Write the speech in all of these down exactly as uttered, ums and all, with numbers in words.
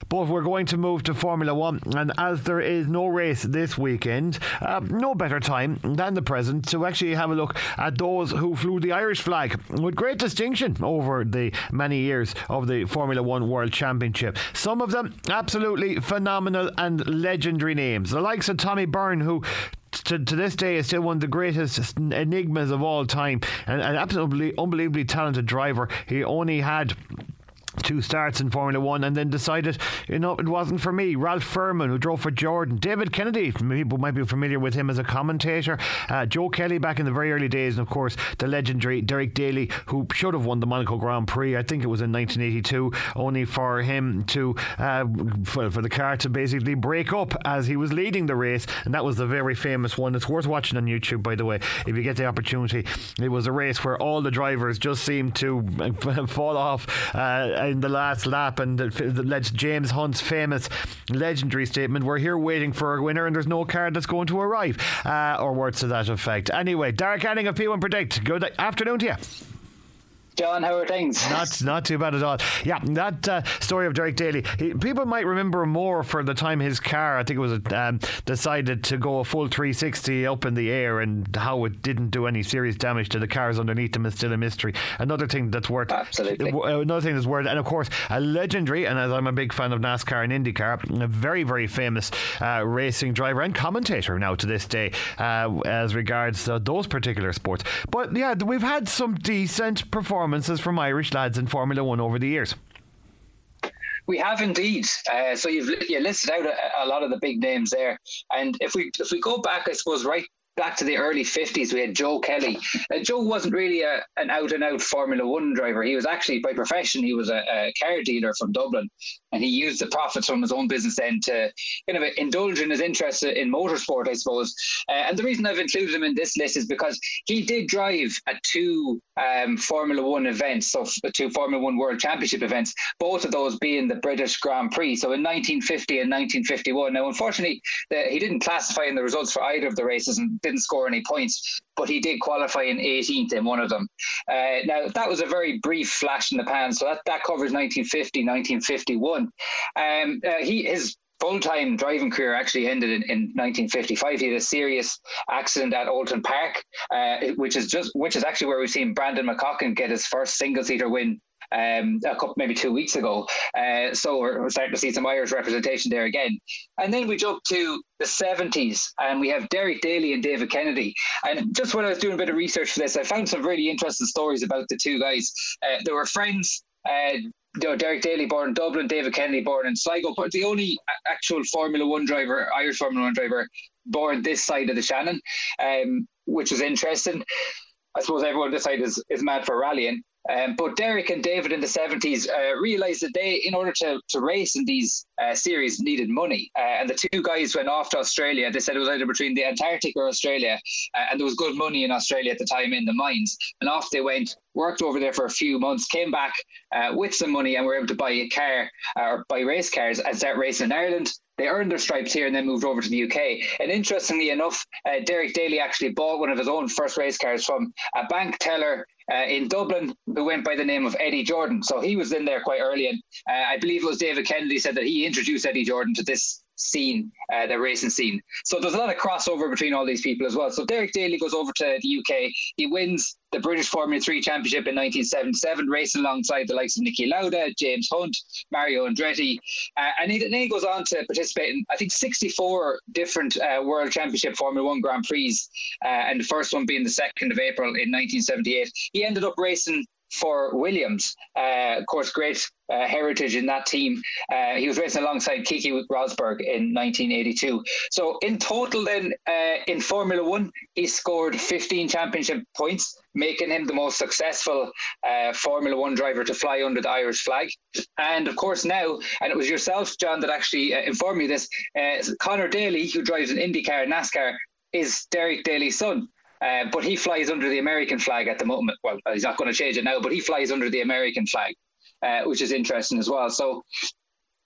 But we're going to move to Formula One, and as there is no race this weekend, uh, no better time than the present to actually have a look at those who flew the Irish flag with great distinction over the many years of the Formula One World Championship. Some of them absolutely phenomenal and legendary names, the likes of Tommy Byrne, who To, to this day is still one of the greatest enigmas of all time, and an absolutely unbelievably talented driver. He only had two starts in Formula One and then decided, you know, it wasn't for me. Ralph Furman, who drove for Jordan. David Kennedy, people might be familiar with him as a commentator. Uh, Joe Kelly back in the very early days, and of course the legendary Derek Daly, who should have won the Monaco Grand Prix. I think it was in nineteen eighty-two, only for him to uh, for, for the car to basically break up as he was leading the race, and that was the very famous one. It's worth watching on YouTube, by the way, if you get the opportunity. It was a race where all the drivers just seemed to fall off uh, in the last lap, and that led to James Hunt's famous legendary statement, "We're here waiting for a winner and there's no car that's going to arrive," uh, or words to that effect. Anyway, Derek Anning of P one Predict, good afternoon to you. John, how are things? Not not too bad at all. Yeah, that uh, story of Derek Daly, he, people might remember more for the time his car, I think it was, um, decided to go a full three sixty up in the air, and how it didn't do any serious damage to the cars underneath them is still a mystery. Another thing that's worth Absolutely. Another thing that's worth, and of course a legendary, and as I'm a big fan of NASCAR and IndyCar, a very very famous uh, racing driver and commentator now to this day uh, as regards uh, those particular sports. But yeah, we've had some decent performances from Irish lads in Formula One over the years. We have indeed. Uh, so you've you listed out a, a lot of the big names there, and if we if we go back, I suppose right back to the early fifties, we had Joe Kelly. Uh, Joe wasn't really a, an out and out Formula One driver. He was actually, by profession, he was a, a car dealer from Dublin, and he used the profits from his own business then to kind of indulge in his interest in motorsport, I suppose. Uh, and the reason I've included him in this list is because he did drive at two um, Formula One events, so two Formula One World Championship events, both of those being the British Grand Prix. So in nineteen fifty and nineteen fifty-one. Now, unfortunately, the, he didn't classify in the results for either of the races and didn't score any points, but he did qualify in eighteenth in one of them. Uh, now, that was a very brief flash in the pan, so that, that covers nineteen fifty, nineteen fifty-one. Um, uh, he his full-time driving career actually ended in, in nineteen fifty-five. He had a serious accident at Oulton Park, uh, which is just which is actually where we've seen Brandon McCocken get his first single-seater win um, a couple, maybe two weeks ago. Uh, so we're, we're starting to see some Irish representation there again. And then we jump to the seventies, and we have Derek Daly and David Kennedy. And just when I was doing a bit of research for this, I found some really interesting stories about the two guys. Uh, they were friends. Uh, you know, Derek Daly born in Dublin, David Kennedy born in Sligo, but the only actual Formula One driver, Irish Formula One driver, born this side of the Shannon, um, which was interesting. I suppose everyone this side is, is mad for rallying. Um, but Derek and David in the seventies uh, realised that they, in order to, to race in these uh, series, needed money. Uh, and the two guys went off to Australia. They said it was either between the Antarctic or Australia. Uh, and there was good money in Australia at the time in the mines. And off they went, worked over there for a few months, came back uh, with some money, and were able to buy a car uh, or buy race cars and start racing in Ireland. They earned their stripes here and then moved over to the U K. And interestingly enough, uh, Derek Daly actually bought one of his own first race cars from a bank teller uh, in Dublin who went by the name of Eddie Jordan. So he was in there quite early. And uh, I believe it was David Kennedy said that he introduced Eddie Jordan to this scene, uh, the racing scene. So there's a lot of crossover between all these people as well. So Derek Daly goes over to the U K. He wins the British Formula three Championship in nineteen seventy-seven, racing alongside the likes of Niki Lauda, James Hunt, Mario Andretti. Uh, and he, then he goes on to participate in, I think, sixty-four different uh, World Championship Formula One Grand Prix, uh, and the first one being the second of April in nineteen seventy-eight. He ended up racing for Williams, uh, of course, great uh, heritage in that team. Uh, he was racing alongside Keke Rosberg in nineteen eighty-two. So in total then, uh, in Formula One, he scored fifteen championship points, making him the most successful uh, Formula One driver to fly under the Irish flag. And of course now, and it was yourself, John, that actually uh, informed me of this, uh, Conor Daly, who drives an IndyCar and NASCAR, is Derek Daly's son. Uh, but he flies under the American flag at the moment. Well, he's not going to change it now, but he flies under the American flag, uh, which is interesting as well. So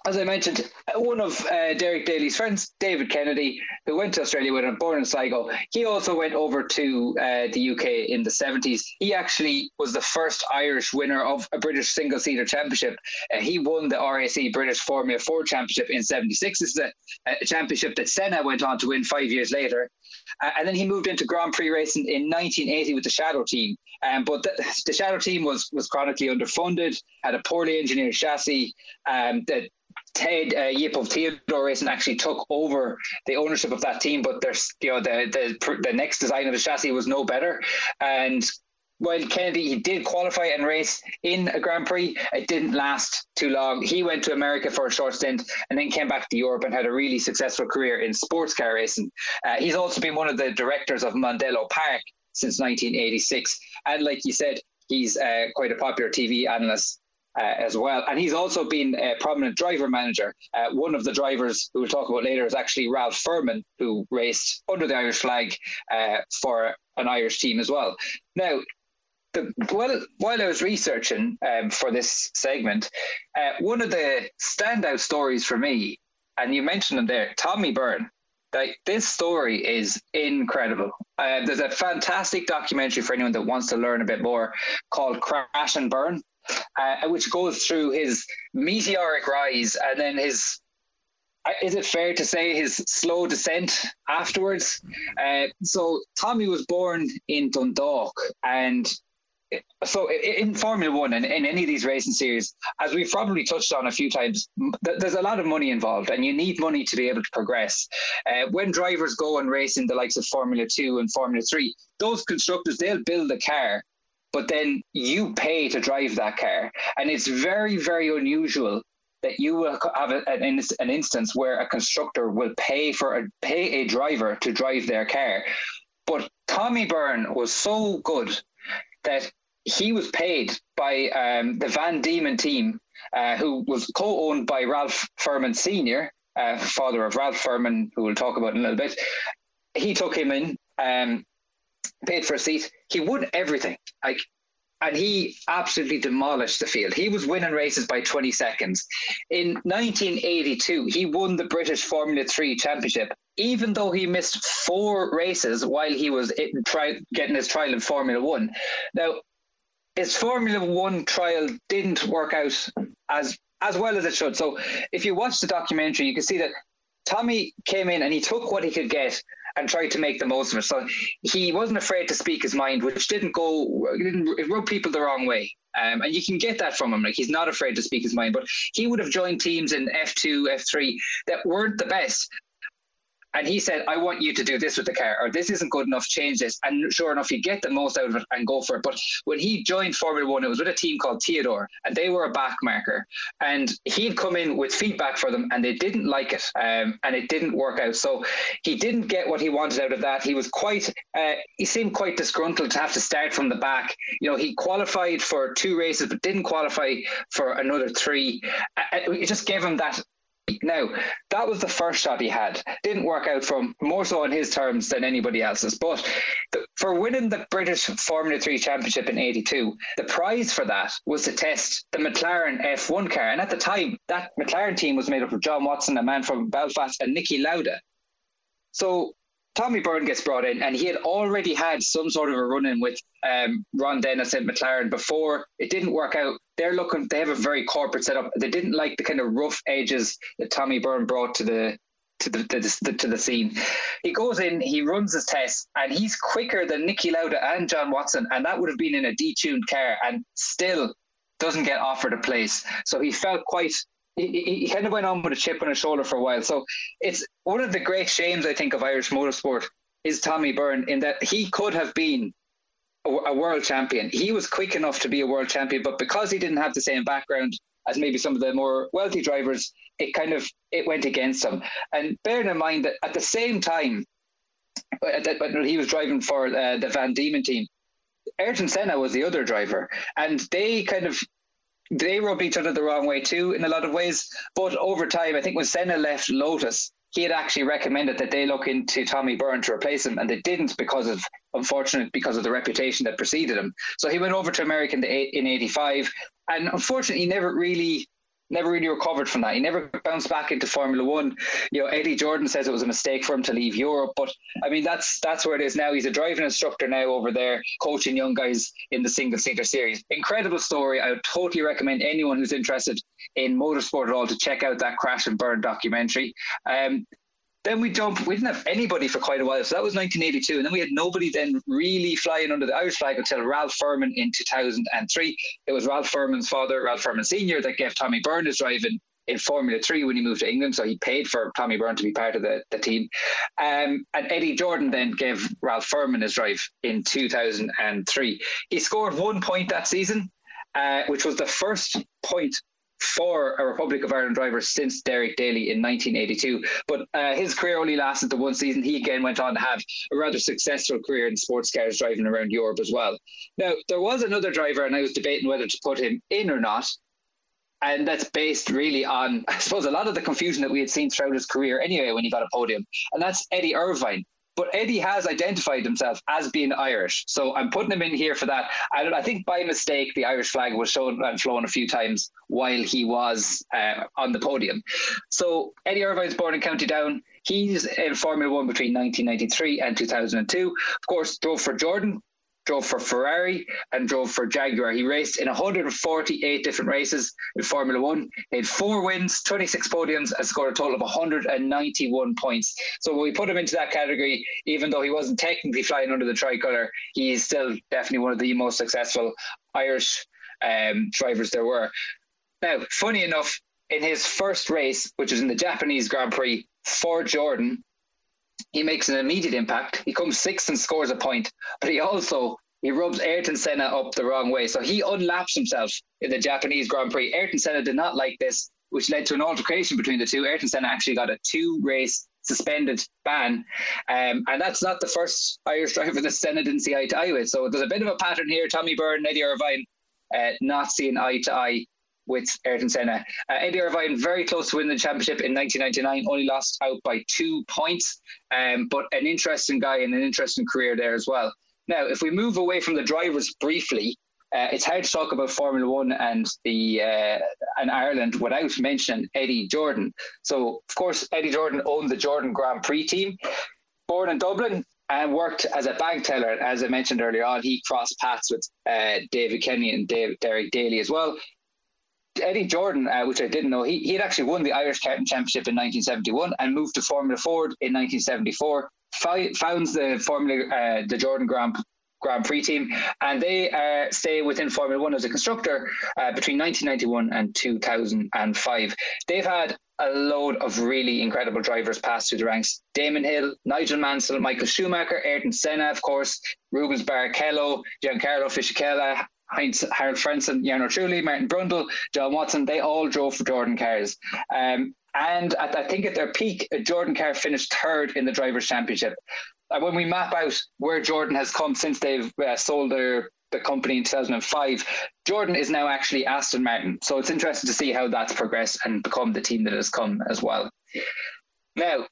as I mentioned, one of uh, Derek Daly's friends, David Kennedy, who went to Australia with him, born in Sligo, he also went over to uh, the U K in the seventies. He actually was the first Irish winner of a British single-seater championship. Uh, he won the R A C British Formula four Championship in seventy-six. This is a, a championship that Senna went on to win five years later. Uh, and then he moved into Grand Prix racing in nineteen eighty with the Shadow team. Um, but the, the Shadow team was was chronically underfunded, had a poorly engineered chassis. Um, that Ted uh, Yip of Theodore Racing actually took over the ownership of that team, but there's you know the the the next design of the chassis was no better. And while Kennedy he did qualify and race in a Grand Prix, it didn't last too long. He went to America for a short stint and then came back to Europe and had a really successful career in sports car racing. Uh, he's also been one of the directors of Mondello Park since nineteen eighty-six, and like you said, he's uh, quite a popular T V analyst Uh, as well. And he's also been a prominent driver manager. Uh, one of the drivers who we'll talk about later is actually Ralph Furman, who raced under the Irish flag uh, for an Irish team as well. Now, the, well, while I was researching um, for this segment, uh, one of the standout stories for me, and you mentioned him there, Tommy Byrne. Like, this story is incredible. Uh, there's a fantastic documentary for anyone that wants to learn a bit more called Crash and Burn. Uh, which goes through his meteoric rise and then his, is it fair to say, his slow descent afterwards? Uh, so Tommy was born in Dundalk, and so in Formula One and in any of these racing series, as we've probably touched on a few times, there's a lot of money involved, and you need money to be able to progress. Uh, when drivers go and race in the likes of Formula Two and Formula Three, those constructors, they'll build a car, but then you pay to drive that car. And it's very, very unusual that you will have a, an, an instance where a constructor will pay for a, pay a driver to drive their car. But Tommy Byrne was so good that he was paid by um, the Van Diemen team, uh, who was co-owned by Ralph Furman Senior, uh, father of Ralph Furman, who we'll talk about in a little bit. He took him in, um, paid for a seat. He won everything. Like, and he absolutely demolished the field. He was winning races by twenty seconds. In nineteen eighty-two, he won the British Formula three Championship, even though he missed four races while he was in try, getting his trial in Formula One. Now, his Formula One trial didn't work out as as well as it should. So if you watch the documentary, you can see that Tommy came in and he took what he could get and tried to make the most of it. So he wasn't afraid to speak his mind, which didn't go, it, didn't, it rubbed people the wrong way. Um, and you can get that from him. Like, he's not afraid to speak his mind, but he would have joined teams in F two, F three that weren't the best. And he said, I want you to do this with the car, or this isn't good enough, change this. And sure enough, he'd get the most out of it and go for it. But when he joined Formula One, it was with a team called Theodore, and they were a back marker. And he'd come in with feedback for them, and they didn't like it, um, and it didn't work out. So he didn't get what he wanted out of that. He was quite, uh, he seemed quite disgruntled to have to start from the back. You know, he qualified for two races, but didn't qualify for another three. Uh, it just gave him that. Now, that was the first shot he had. Didn't work out for him, more so on his terms than anybody else's. But the, for winning the British Formula three Championship in eighty-two, the prize for that was to test the McLaren F one car. And at the time, that McLaren team was made up of John Watson, a man from Belfast, and Niki Lauda. So Tommy Byrne gets brought in, and he had already had some sort of a run-in with um, Ron Dennis at McLaren before. It didn't work out. They're looking, they have a very corporate setup. They didn't like the kind of rough edges that Tommy Byrne brought to the to the, to the to the scene. He goes in, he runs his tests, and he's quicker than Niki Lauda and John Watson, and that would have been in a detuned car, and still doesn't get offered a place. So he felt quite. He, he kind of went on with a chip on his shoulder for a while. So it's one of the great shames, I think, of Irish motorsport is Tommy Byrne, in that he could have been a, a world champion. He was quick enough to be a world champion, but because he didn't have the same background as maybe some of the more wealthy drivers, it kind of, it went against him. And bearing in mind that at the same time, that when he was driving for uh, the Van Diemen team, Ayrton Senna was the other driver, and they kind of, they rubbed each other the wrong way too in a lot of ways. But over time, I think when Senna left Lotus, he had actually recommended that they look into Tommy Byrne to replace him, and they didn't because of, unfortunately, because of the reputation that preceded him. So he went over to America in, the, in eighty-five, and unfortunately, he never really never really recovered from that. He never bounced back into Formula One. You know, Eddie Jordan says it was a mistake for him to leave Europe, but I mean, that's that's where it is now. He's a driving instructor now over there, coaching young guys in the single seater series. Incredible story. I would totally recommend anyone who's interested in motorsport at all to check out that Crash and Burn documentary. Um, Then we jump, we didn't have anybody for quite a while. So that was nineteen eighty-two. And then we had nobody then really flying under the Irish flag until Ralph Furman in two thousand three. It was Ralph Furman's father, Ralph Furman Senior, that gave Tommy Byrne his drive in, in Formula three when he moved to England. So he paid for Tommy Byrne to be part of the, the team. Um, and Eddie Jordan then gave Ralph Furman his drive in two thousand three. He scored one point that season, uh, which was the first point for a Republic of Ireland driver since Derek Daly in nineteen eighty-two. But uh, his career only lasted the one season. He again went on to have a rather successful career in sports cars driving around Europe as well. Now, there was another driver, and I was debating whether to put him in or not. And that's based really on, I suppose, a lot of the confusion that we had seen throughout his career anyway when he got a podium. And that's Eddie Irvine. But Eddie has identified himself as being Irish. So I'm putting him in here for that. I, don't, I think by mistake, the Irish flag was shown and flown a few times while he was uh, on the podium. So Eddie Irvine is born in County Down. He's in Formula One between nineteen ninety-three and two thousand two. Of course, drove for Jordan, drove for Ferrari, and drove for Jaguar. He raced in one hundred forty-eight different races in Formula One. He had four wins, twenty-six podiums, and scored a total of one hundred ninety-one points. So when we put him into that category, even though he wasn't technically flying under the tricolour, he's still definitely one of the most successful Irish um, drivers there were. Now, funny enough, in his first race, which was in the Japanese Grand Prix for Jordan, he makes an immediate impact. He comes sixth and scores a point, but he also, he rubs Ayrton Senna up the wrong way. So he unlaps himself in the Japanese Grand Prix. Ayrton Senna did not like this, which led to an altercation between the two. Ayrton Senna actually got a two-race suspended ban. Um, and that's not the first Irish driver that Senna didn't see eye to eye with. So there's a bit of a pattern here. Tommy Byrne, Eddie Irvine, uh, not seeing eye to eye with Ayrton Senna. Uh, Eddie Irvine very close to winning the championship in nineteen ninety-nine, only lost out by two points, um, but an interesting guy and an interesting career there as well. Now, if we move away from the drivers briefly, uh, it's hard to talk about Formula One and the uh, and Ireland without mentioning Eddie Jordan. So, of course, Eddie Jordan owned the Jordan Grand Prix team. Born in Dublin and worked as a bag teller. As I mentioned earlier on, he crossed paths with uh, David Kenny and Dave, Derek Daly as well. Eddie Jordan, uh, which I didn't know, he, he had actually won the Irish Karting Championship in nineteen seventy-one and moved to Formula Ford in nineteen seventy-four. F- founds the Formula, uh, the Jordan Grand, Grand Prix team, and they uh, stay within Formula One as a constructor uh, between nineteen ninety-one and two thousand five. They've had a load of really incredible drivers pass through the ranks. Damon Hill, Nigel Mansell, Michael Schumacher, Ayrton Senna, of course, Rubens Barrichello, Giancarlo Fisichella, Heinz, Harold Frentzen, Jarno Trulli, Martin Brundle, John Watson, they all drove for Jordan cars. Um, and at, I think at their peak, a Jordan car finished third in the Drivers' Championship. And when we map out where Jordan has come since they've uh, sold their the company in two thousand five, Jordan is now actually Aston Martin. So it's interesting to see how that's progressed and become the team that has come as well. Now,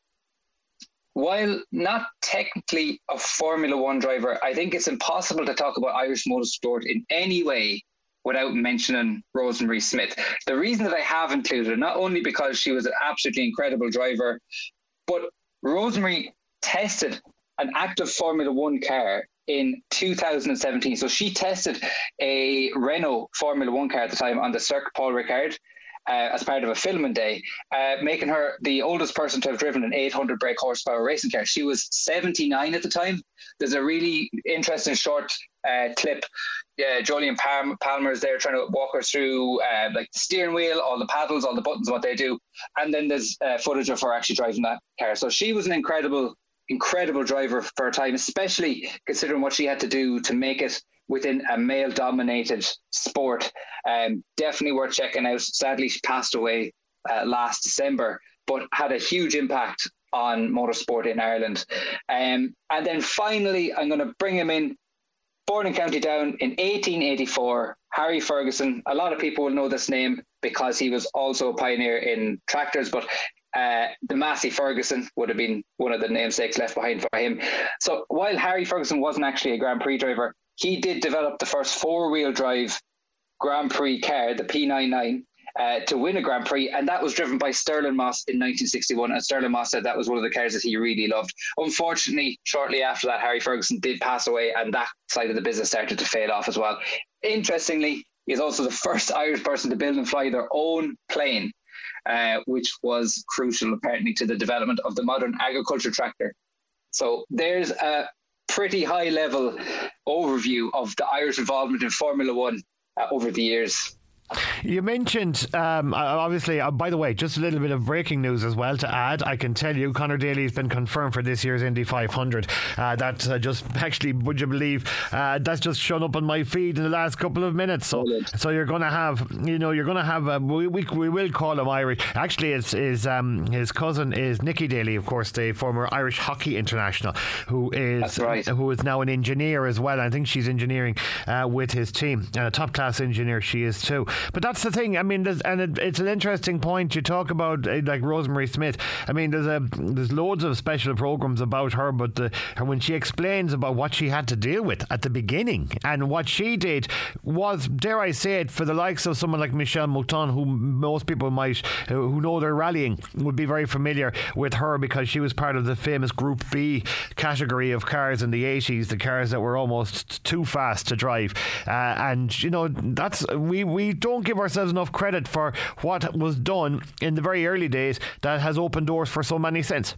while not technically a Formula One driver, I think it's impossible to talk about Irish motorsport in any way without mentioning Rosemary Smith. The reason that I have included her, not only because she was an absolutely incredible driver, but Rosemary tested an active Formula One car in two thousand seventeen. So she tested a Renault Formula One car at the time on the Circuit Paul Ricard. Uh, as part of a filming day, uh, making her the oldest person to have driven an eight hundred brake horsepower racing car. She was seventy-nine at the time. There's a really interesting short uh, clip. Yeah, Jolyon Palmer, Palmer is there trying to walk her through uh, like the steering wheel, all the paddles, all the buttons, what they do. And then there's uh, footage of her actually driving that car. So she was an incredible, incredible driver for her time, especially considering what she had to do to make it within a male-dominated sport. Um, definitely worth checking out. Sadly, she passed away uh, last December, but had a huge impact on motorsport in Ireland. Um, and then finally, I'm going to bring him in. Born in County Down in eighteen eighty-four, Harry Ferguson. A lot of people will know this name because he was also a pioneer in tractors, but uh, the Massey Ferguson would have been one of the namesakes left behind for him. So while Harry Ferguson wasn't actually a Grand Prix driver, he did develop the first four-wheel drive Grand Prix car, the P ninety-nine, uh, to win a Grand Prix, and that was driven by Stirling Moss in nineteen sixty-one. And Stirling Moss said that was one of the cars that he really loved. Unfortunately, shortly after that, Harry Ferguson did pass away, and that side of the business started to fail off as well. Interestingly, he's also the first Irish person to build and fly their own plane, uh, which was crucial apparently to the development of the modern agriculture tractor. So there's a pretty high level overview of the Irish involvement in Formula One uh, over the years. You mentioned, um, obviously, uh, by the way, just a little bit of breaking news as well to add. I can tell you Conor Daly has been confirmed for this year's Indy five hundred. Uh, that uh, just actually, would you believe, uh, that's just shown up on my feed in the last couple of minutes. So, so you're going to have, you know, you're going to have, a, we, we we will call him Irish. Actually, it's his um, his cousin is Nicky Daly, of course, the former Irish hockey international, who is That's right. who is now an engineer as well. I think she's engineering uh, with his team, and a top class engineer she is too. But that's the thing. I mean, and it, it's an interesting point. You talk about uh, like Rosemary Smith. I mean, there's a there's loads of special programs about her, but the, when she explains about what she had to deal with at the beginning and what she did was, dare I say it, for the likes of someone like Michelle Mouton, who most people might uh, who know their rallying would be very familiar with her, because she was part of the famous Group B category of cars in the eighties, the cars that were almost too fast to drive. Uh, and you know, that's we we don't give ourselves enough credit for what was done in the very early days that has opened doors for so many since.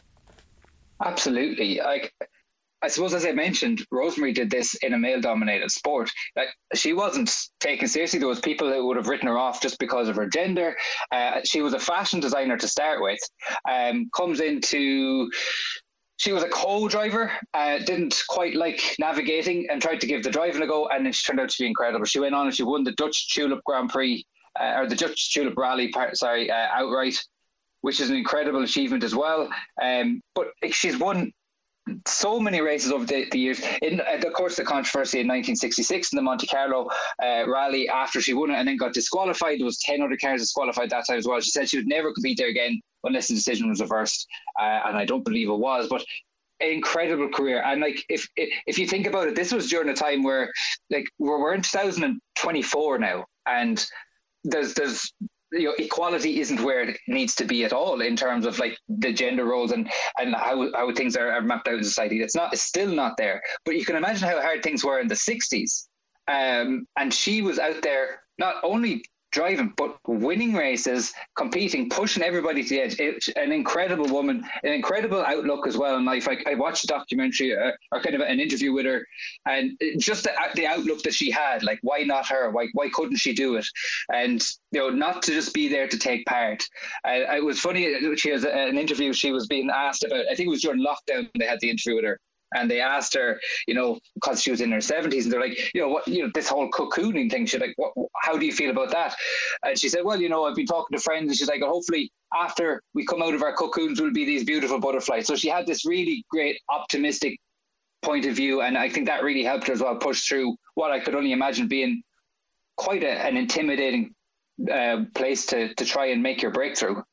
Absolutely. Like, I suppose, as I mentioned, Rosemary did this in a male-dominated sport. Like, she wasn't taken seriously. There was people that would have written her off just because of her gender. Uh, she was a fashion designer to start with. Um, comes into... She was a co-driver, uh, didn't quite like navigating and tried to give the driving a go, and then she turned out to be incredible. She went on and she won the Dutch Tulip Grand Prix, uh, or the Dutch Tulip Rally, part, sorry, uh, outright, which is an incredible achievement as well. Um, but she's won so many races over the, the years. In, uh, of course, the controversy in nineteen sixty-six in the Monte Carlo uh, rally after she won it and then got disqualified. There was ten other cars disqualified that time as well. She said she would never compete there again unless the decision was reversed, uh, and I don't believe it was. But an incredible career, and like if if you think about it, this was during a time where like we're, we're in two thousand twenty-four now, and there's there's you know, equality isn't where it needs to be at all in terms of like the gender roles and and how, how things are, are mapped out in society. It's not, it's still not there. But you can imagine how hard things were in the sixties. Um, and she was out there not only driving, but winning races, competing, pushing everybody to the edge. It, an incredible woman, an incredible outlook as well in life. I, I watched a documentary uh, or kind of an interview with her, and just the, the outlook that she had, like, why not her? Why why couldn't she do it? And, you know, not to just be there to take part. Uh, it was funny, she has an interview, she was being asked about, I think it was during lockdown, they had the interview with her. And they asked her, you know, because she was in her seventies, and they're like, you know, what, you know, this whole cocooning thing. She's like, what, how do you feel about that? And she said, well, you know, I've been talking to friends, and she's like, well, hopefully after we come out of our cocoons, will be these beautiful butterflies. So she had this really great, optimistic point of view, and I think that really helped her as well push through what I could only imagine being quite a, an intimidating uh, place to to try and make your breakthrough.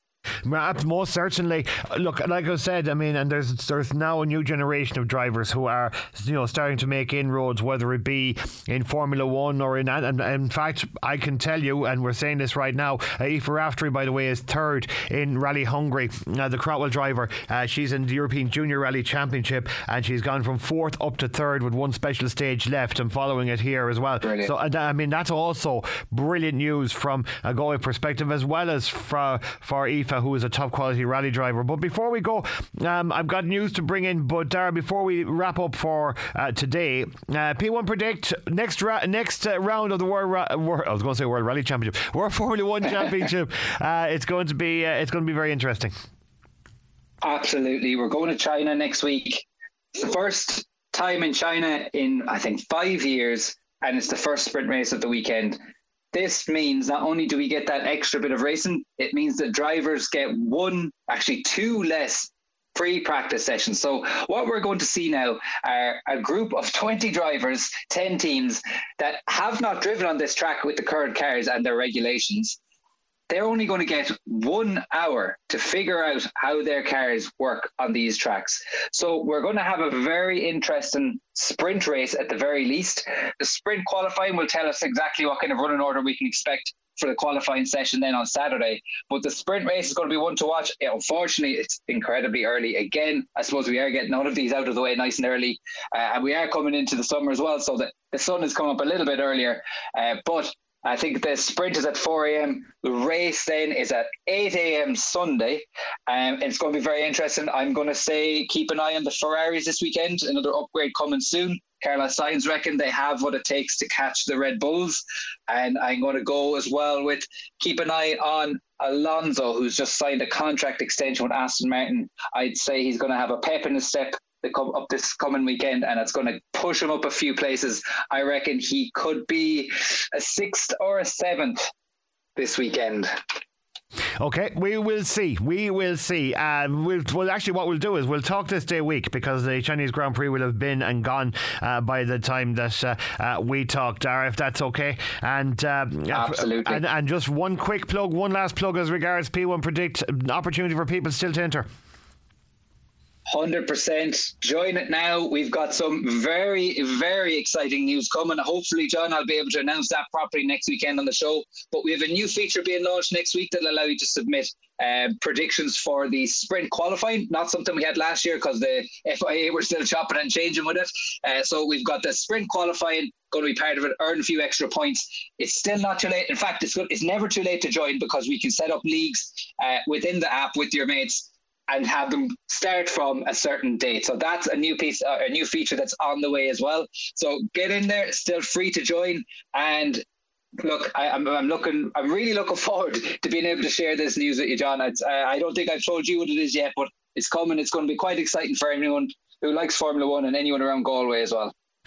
Most certainly. Look, like I said, I mean, and there's there's now a new generation of drivers who are, you know, starting to make inroads, whether it be in Formula One or in, and in fact, I can tell you, and we're saying this right now, uh, Aoife Raftery, by the way, is third in Rally Hungary, uh, the Crotwell driver. Uh, she's in the European Junior Rally Championship, and she's gone from fourth up to third with one special stage left and following it here as well. Brilliant. So, I mean, that's also brilliant news from a Galway perspective, as well as for, for Aoife, who is a top quality rally driver. But before we go, um, I've got news to bring in. But Dara, before we wrap up for uh, today, uh, P one Predict next ra- next uh, round of the World, ra- World I was going to say World Rally Championship, World Formula One Championship. uh, it's going to be uh, it's going to be very interesting. Absolutely, we're going to China next week. It's the first time in China in I think five years, and it's the first sprint race of the weekend. This means not only do we get that extra bit of racing, it means that drivers get one, actually two less free practice sessions. So what we're going to see now are a group of twenty drivers, ten teams that have not driven on this track with the current cars and their regulations. They're only going to get one hour to figure out how their cars work on these tracks. So we're going to have a very interesting sprint race at the very least. The sprint qualifying will tell us exactly what kind of running order we can expect for the qualifying session then on Saturday. But the sprint race is going to be one to watch. Yeah, unfortunately, it's incredibly early. Again, I suppose we are getting all of these out of the way nice and early. Uh, and we are coming into the summer as well, so that the sun has come up a little bit earlier. Uh, but I think the sprint is at four a.m. The race then is at eight a.m. Sunday. Um, and it's going to be very interesting. I'm going to say keep an eye on the Ferraris this weekend. Another upgrade coming soon. Carlos Sainz reckon they have what it takes to catch the Red Bulls. And I'm going to go as well with keep an eye on Alonso, who's just signed a contract extension with Aston Martin. I'd say he's going to have a pep in his step to come up this coming weekend, and it's going to push him up a few places. I reckon he could be a sixth or a seventh this weekend. Okay, we will see. We will see. Uh, we'll, well, actually, what we'll do is we'll talk this day week, because the Chinese Grand Prix will have been and gone uh, by the time that uh, uh, we talk, Dara, if that's okay. And uh, absolutely. And, and just one quick plug, one last plug as regards P one Predict, opportunity for people still to enter. one hundred percent. Join it now. We've got some very, very exciting news coming. Hopefully, John, I'll be able to announce that properly next weekend on the show. But we have a new feature being launched next week that'll allow you to submit uh, predictions for the sprint qualifying. Not something we had last year because the F I A were still chopping and changing with it. Uh, so we've got the sprint qualifying going to be part of it, earn a few extra points. It's still not too late. In fact, it's, it's never too late to join, because we can set up leagues uh, within the app with your mates and have them start from a certain date. So that's a new piece, uh, a new feature that's on the way as well. So get in there, it's still free to join. And look, I, I'm, I'm looking, I'm really looking forward to being able to share this news with you, John. It's, uh, I don't think I've told you what it is yet, but it's coming. It's going to be quite exciting for anyone who likes Formula One and anyone around Galway as well.